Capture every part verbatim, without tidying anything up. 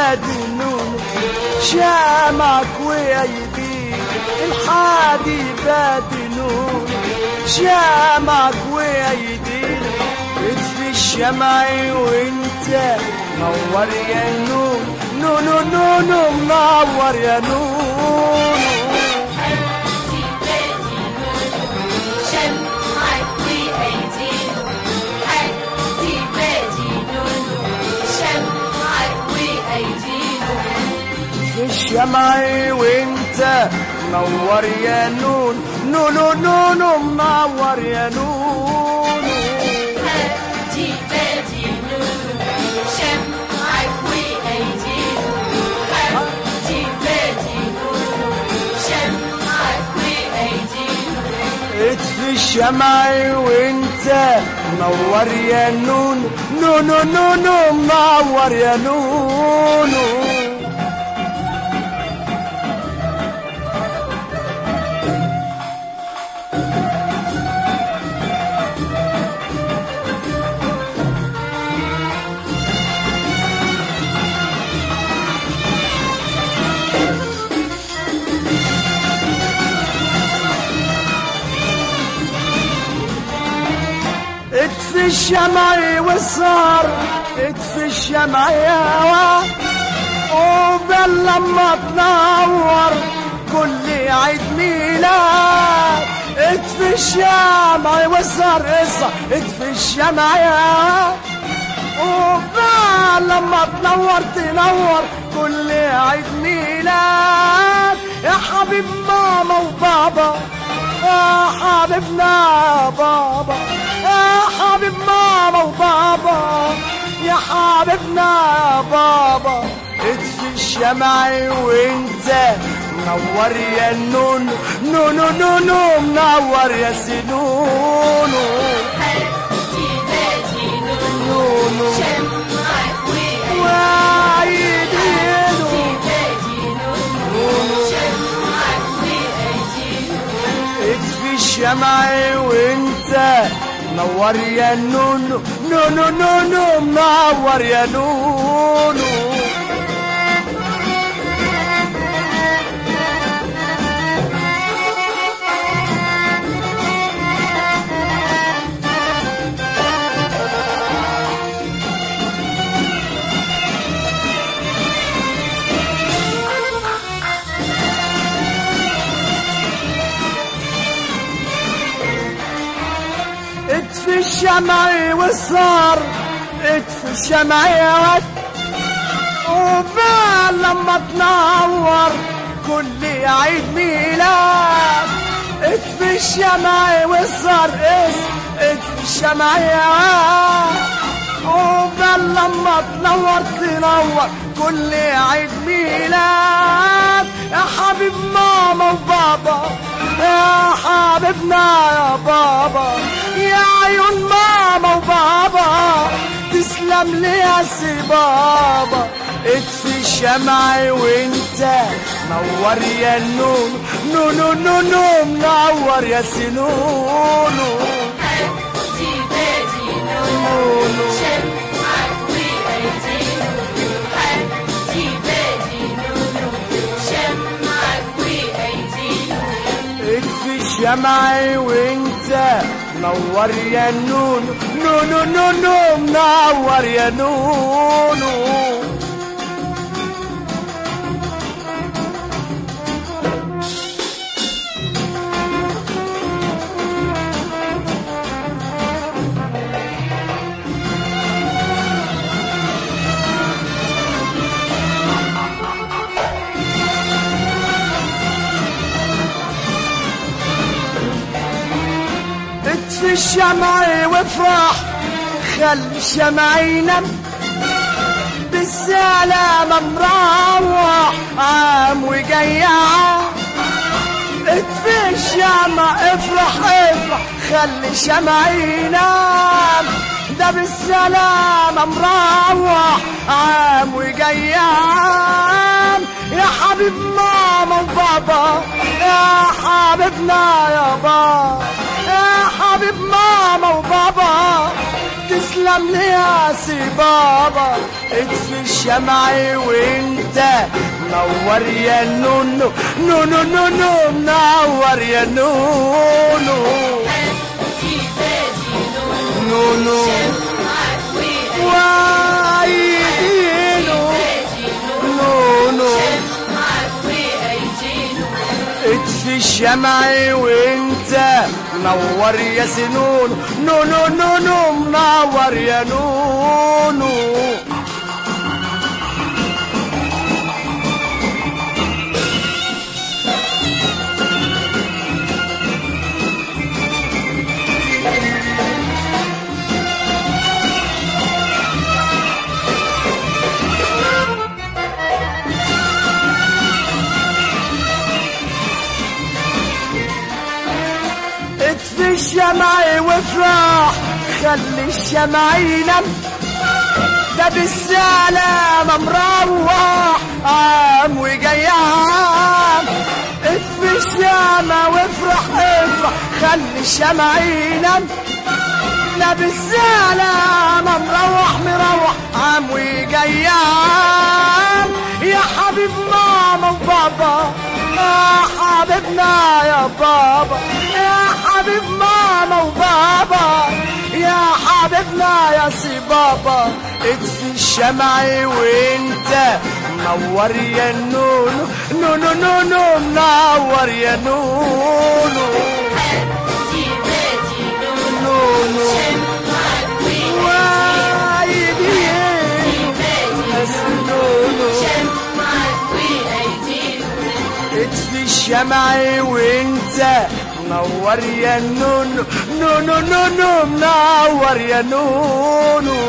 بادي نونو شمعك ويديك الحادي بادي نونو شمعك ويديك اطفي الشمع وانت نور يا نونو نونو نونو منور يا نونو الشمع وانت منور يا نون نونو نونو منور يا نون هاتي بادي نونو شمعك وايدينا هاتي بادي نونو شمعك وايدينا اطفي الشمع وانت منور يا نون نونو نونو منور يا نونو اطفي الشمع والصار اطفي الشمع يا وا وبل لما تنور كل عيد ميلاد اطفي الشمع والصار اصا اطفي الشمع يا وبل لما تنور تنور كل عيد ميلاد يا حبيب ماما وبابا يا حبيبنا يا بابا يا حبيب ماما وبابا يا حبيبنا يا بابا اطفي الشمع وانت منور يا نونو نونو نونو منور يا سنونو هاتي بادي نونو نونو شمعك وايدينا بادي نونو شمعك وايدينا اطفي الشمع وانت منور يا نونو نونو نونو منور يا نونو اطفي الشمع والصار اطفي الشمع يا ود وبال لما تنور كل عيد ميلاد اطفي الشمع والصار اطفي الشمع يا ود وبال لما تنور تنور كل عيد ميلاد يا حبيب ماما وبابا يا حبيبنا يا بابا يا عيون ماما وبابا تسلم لي يا سي بابا اطفي الشمع وانت نور يا نونو نونو نونو منور يا سنونو هاتي بادي نونو شمعك وايدينا هاتي بادي نونو شمعك وايدينا اطفي الشمع وانت منور يا نونو نونو نونو منور يا نونو اطفي الشمع وافرح خلي الشمع ينام بالسلامة مروح عام وجاي عام اطفي الشمع افرح افرح خلي الشمع ينام ده بالسلامة مروح عام وجاي عام يا حبيب ماما وبابا يا حبيبنا يا بابا يا حبيب ماما وبابا تسلم لي يا سي بابا اطفي الشمع وانت منور يا نونو نونو نونو منور يا نونو نونو وايدينو نونو اطفي الشمع وانت منور يا سنونو نونو نونو منور يا نونو اطفي الشمع وافرح خلي الشمع ينام ده بالسلامة مروح قام وجاي عام اطفي الشمع وافرح افرح خلي الشمع ينام ده بالسلامة مروح مروح قام وجاي عام يا حبيب ماما وبابا يا حبيبنا يا بابا يا حبيب ماما وبابا يا حبيبنا يا سي بابا اطفي الشمع وانت منور يا نونو نونو نونو منور يا نونو نونو وايدينو نونو اطفي الشمع وانت منور يا نونو نونو نونو منور يا نونو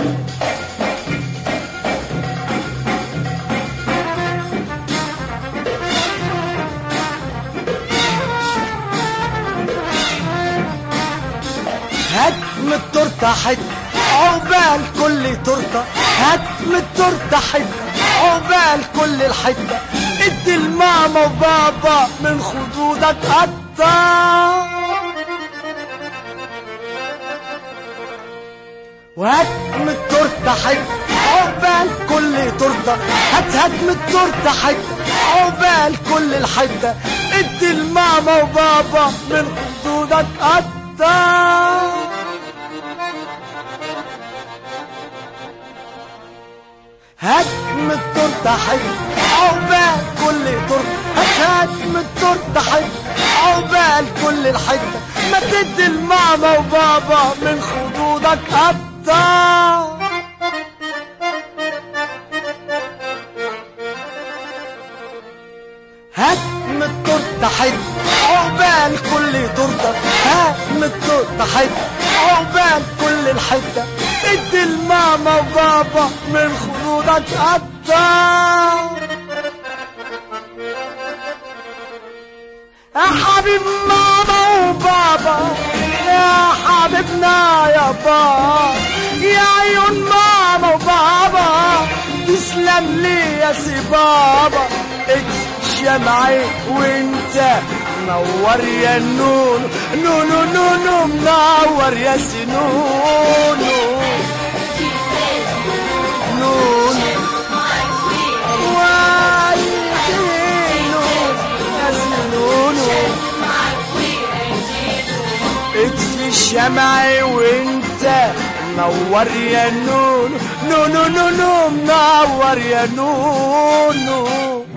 هات من التورته حته عقبال كل تورته هات من التورته حته عقبال كل الحته ادي الماما وبابا من خدودك قطع وهات من التورته حته عقبال كل تورته هات هات من التورته حته عقبال كل الحته ادي الماما وبابا من خدودك قطع هات من التورته حته عقبال كل تورته هات هات من التورته حته عقبال كل الحته ما تدي الماما وبابا من خدودك قطع هات من التورته حته عقبال كل تورته هات من التورته حته عقبال كل الحته ادي الماما وبابا من خدودك قطع يا حبيب ماما وبابا يا حبيبنا يا بابا يا عيون ماما وبابا تسلم لي يا سي بابا اطفي الشمع وانت منور يا نونو نونو نونو منور يا سي نونو نونو وايدينو يا سي نونو اطفي الشمع وانت منور يا نونو نونو نونو منور يا نونو